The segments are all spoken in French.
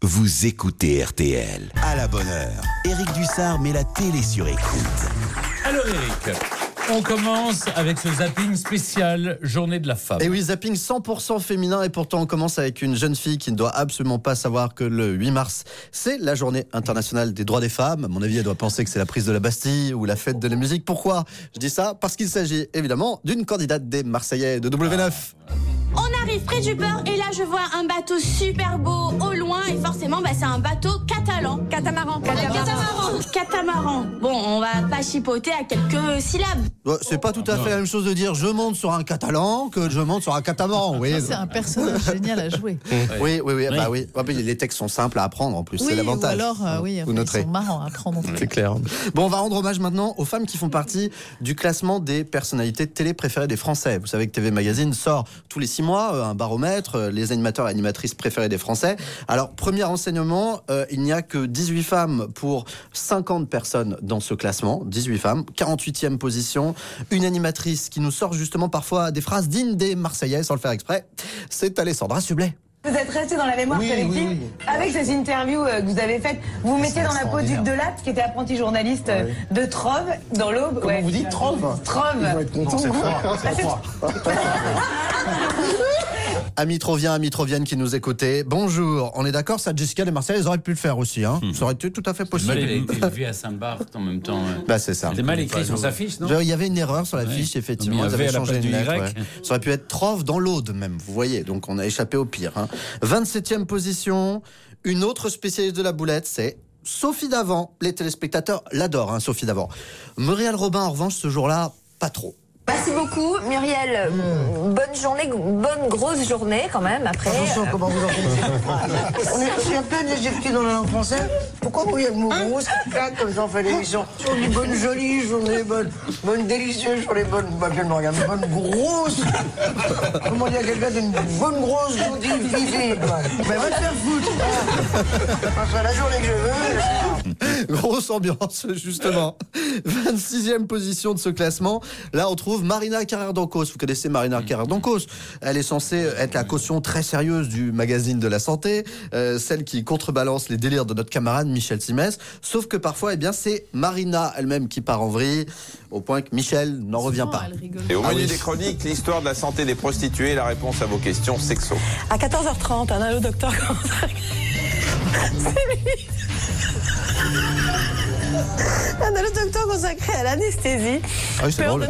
vous écoutez RTL. À la bonne heure, Éric Dussard met la télé sur écoute. Alors Éric, on commence avec ce zapping spécial Journée de la femme. Et oui, zapping 100% féminin, et pourtant on commence avec une jeune fille qui ne doit absolument pas savoir que le 8 mars, c'est la journée internationale des droits des femmes. À mon avis, elle doit penser que c'est la prise de la Bastille ou la fête de la musique. Pourquoi je dis ça? Parce qu'il s'agit évidemment d'une candidate des Marseillais de W9. On arrive près du port et là je vois un bateau super beau au loin et forcément c'est un bateau catalan. Catamaran. Bon, on va pas chipoter à quelques syllabes. Ouais, c'est pas tout à fait la même chose de dire je monte sur un catalan que je monte sur un catamaran. Oui. C'est un personnage génial à jouer. Oui. Bah oui. Les textes sont simples à apprendre en plus, c'est l'avantage. Ou alors, ils sont marrants à apprendre. C'est clair. Bon, on va rendre hommage maintenant aux femmes qui font partie du classement des personnalités de télé préférées des Français. Vous savez que TV Magazine sort tous les 6 mois un baromètre, les animateurs et animatrices préférés des Français. Alors, premier renseignement, il n'y a que 18 femmes pour 50 personnes dans ce classement. 18 femmes, 48e position. Une animatrice qui nous sort justement parfois des phrases dignes des Marseillais, sans le faire exprès, c'est Alessandra Sublet. Vous êtes resté dans la mémoire collective avec ces interviews que vous avez faites. Vous vous mettez dans la peau d'Hugues Delatte, qui était apprenti journaliste de Trove, dans l'Aube. Comment vous dites Trove? Trove. Ils vont être contents, c'est froid. Amis Troviennes qui nous écoutaient, bonjour. On est d'accord, ça, Jessica des Marseillais, ils auraient pu le faire aussi. Ça aurait été tout à fait possible. Elle a été élevée à Saint-Barth en même temps. Bah, c'est ça. C'était mal écrit sur sa fiche, non? Il y avait une erreur sur la fiche, effectivement. Ils avaient changé une lettre. Ça aurait pu être Trove dans l'Aude, même. Vous voyez, donc on a échappé au pire. 27e position, une autre spécialiste de la boulette, c'est Sophie Davant. Les téléspectateurs l'adorent, Sophie Davant. Muriel Robin, en revanche, ce jour-là, pas trop. Merci beaucoup, Muriel. Bonne journée, bonne grosse journée quand même. Après, attention, comment vous en pensez? On est plein d'adjectifs dans la langue française. Pourquoi vous, il y a le mot grosse qui claque comme ça on fait l'émission? Sur une bonne jolie journée, bonne délicieuse, sur les bonnes, bonne grosse. Comment dire à quelqu'un d'une bonne grosse journée vivée? Ben va te faire foutre. C'est la journée que je veux. Grosse ambiance, justement. 26e position de ce classement. Là, on trouve Marina Carrère-Dancos. Vous connaissez Marina Carrère-Dancos? Elle est censée être la caution très sérieuse du magazine de la santé, celle qui contrebalance les délires de notre camarade Michel Simès. Sauf que parfois, c'est Marina elle-même qui part en vrille, au point que Michel n'en revient pas. Et au menu des chroniques, l'histoire de la santé des prostituées et la réponse à vos questions sexo. à 14h30, un allo docteur. C'est lui. Un allo docteur consacré à l'anesthésie. Ah oui, c'est drôle.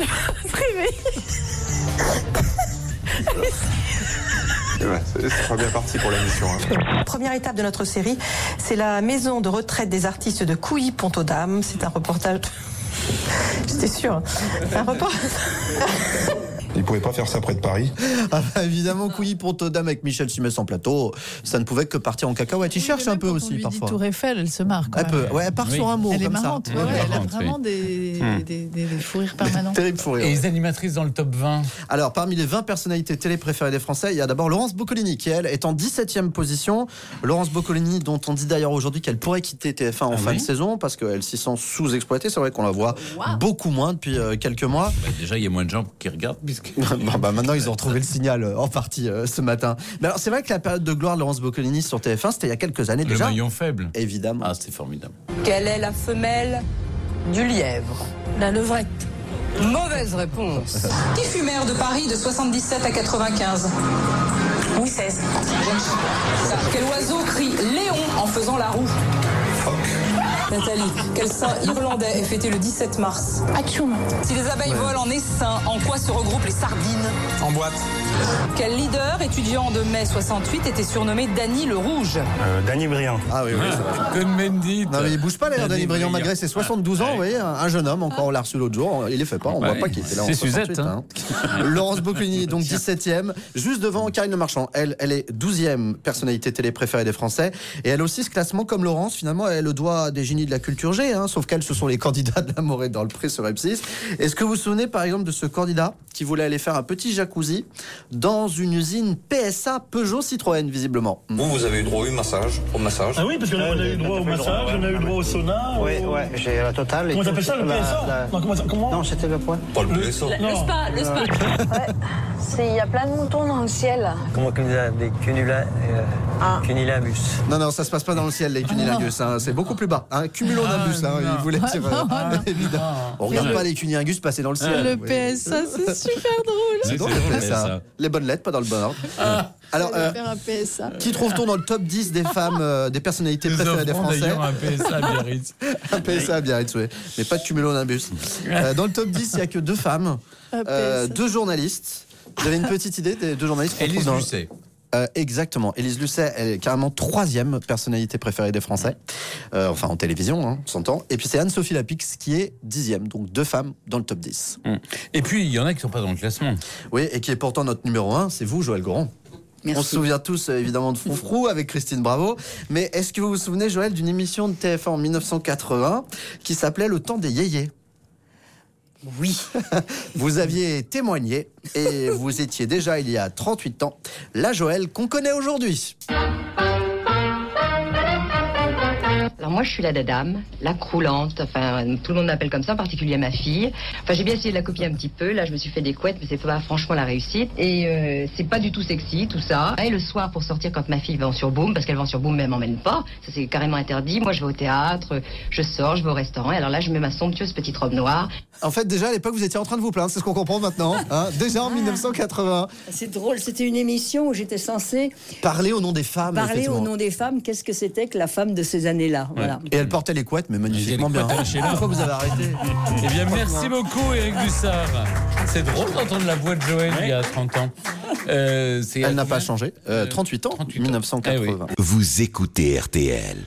C'est pas bien parti pour l'émission. Première étape de notre série, c'est la maison de retraite des artistes de Couilly-Pont-aux-Dames. C'est un reportage. J'étais sûre. Un reportage. Ils pouvaient pas faire ça près de Paris. Ah bah évidemment, Couilly-Pont-aux-Dames avec Michel Simès en plateau, ça ne pouvait que partir en cacahuète. Il cherche un peu aussi lui parfois. Dit Tour Eiffel, elle se marre. Elle part sur un mot elle comme est marrante, ça. elle a vraiment des fous rires permanents. Terrible fou rire. Et les animatrices dans le top 20? Alors, parmi les 20 personnalités télé préférées des Français, il y a d'abord Laurence Boccolini, qui elle est en 17e position. Laurence Boccolini, dont on dit d'ailleurs aujourd'hui qu'elle pourrait quitter TF1 en fin de saison parce qu'elle s'y sent sous-exploitée. C'est vrai qu'on la voit beaucoup moins depuis quelques mois. Déjà, il y a moins de gens qui regardent puisque. Maintenant, ils ont retrouvé le signal en partie ce matin. Mais alors, c'est vrai que la période de gloire de Laurence Boccolini sur TF1, c'était il y a quelques années déjà. Le maillon faible. Évidemment. Ah, c'était formidable. Quelle est la femelle du lièvre? La levrette. Mauvaise réponse. Qui fut maire de Paris de 77 à 95? Louis XVI. Quel oiseau crie Léon en faisant la roue? Nathalie, quel saint irlandais est fêté le 17 mars? Atchoum. Si les abeilles volent en essaim, en quoi se regroupent les sardines? En boîte. Quel leader étudiant de mai 68 était surnommé Danny le Rouge? Danny Briand. Ah oui, c'est vrai. Cohn-Bendit. Non, mais il bouge pas l'air, Danny Briand, malgré ses 72 ans. Vous voyez, un jeune homme, encore on l'a reçu l'autre jour. Il les fait pas, on voit pas qu'il était là en 68. Suzette. Laurence Boccolini, donc 17e, juste devant Karine Le Marchand. Elle est 12e personnalité télé préférée des Français. Et elle aussi, ce classement, comme Laurence, finalement, elle le doit à des génies de la culture G, sauf qu'elle, ce sont les candidats de la Morée dans le pré sur M6. Est-ce que vous vous souvenez, par exemple, de ce candidat qui voulait aller faire un petit jacuzzi dans une usine PSA Peugeot Citroën, visiblement? Vous avez eu droit au massage, Ah oui, parce qu'on a eu droit au massage, on a eu droit au sauna. Ouais, j'ai la totale. Comment t'appelles ça, le PSA? Comment Non, c'était le point. Pas le PSA. Le spa. Il y a plein de moutons dans le ciel. Comment qu'on dit, des cunulats. Cunnilingus. Non, ça se passe pas dans le ciel, les cunnilingus. Hein. C'est beaucoup plus bas. Cumulonimbus, il voulait dire. Évidemment. On regarde pas les cunnilingus passer dans le ciel. Le PSA, c'est super drôle. C'est drôle, le PSA. Les bonnes lettres, pas dans le bon ordre. Alors, qui trouve-t-on dans le top 10 des femmes, des personnalités préférées des Français? Un PSA à Biarritz. Un PSA à Biarritz, oui. Mais pas de cumulonimbus. Dans le top 10, il n'y a que 2 femmes, 2 journalistes. Vous avez une petite idée des 2 journalistes? Élise Lucet. Exactement. Élise Lucet, elle est carrément 3e personnalité préférée des Français. Enfin, en télévision, on s'entend. Et puis c'est Anne-Sophie Lapix qui est 10e. Donc 2 femmes dans le top 10. Et puis, il y en a qui ne sont pas dans le classement. Oui, et qui est pourtant notre numéro 1, c'est vous, Joël Goron. Merci. On se souvient tous évidemment de Froufrou avec Christine Bravo. Mais est-ce que vous vous souvenez, Joël, d'une émission de TF1 en 1980 qui s'appelait Le temps des yéyés? Oui. Vous aviez témoigné et vous étiez déjà, il y a 38 ans, la Joël qu'on connaît aujourd'hui. Alors moi je suis la dadame, la croulante, enfin tout le monde m'appelle comme ça, en particulier ma fille. Enfin j'ai bien essayé de la copier un petit peu, là je me suis fait des couettes mais c'est pas franchement la réussite. Et c'est pas du tout sexy tout ça. Et le soir pour sortir quand ma fille va en surboom, parce qu'elle va en surboom mais elle m'emmène pas, ça c'est carrément interdit. Moi je vais au théâtre, je sors, je vais au restaurant et alors là je mets ma somptueuse petite robe noire. En fait déjà à l'époque vous étiez en train de vous plaindre, c'est ce qu'on comprend maintenant, hein, déjà en 1980. C'est drôle, c'était une émission où j'étais censée parler au nom des femmes. Parler au nom des femmes, qu'est-ce que c'était que la femme de ces années-là. Voilà. Et elle portait les couettes, mais magnifiquement bien. Pourquoi vous avez arrêté? Eh bien, merci beaucoup, Éric Dussart. C'est drôle d'entendre la voix de Joël il y a 30 ans. Elle n'a pas changé. 38 ans, 1980. Vous écoutez RTL.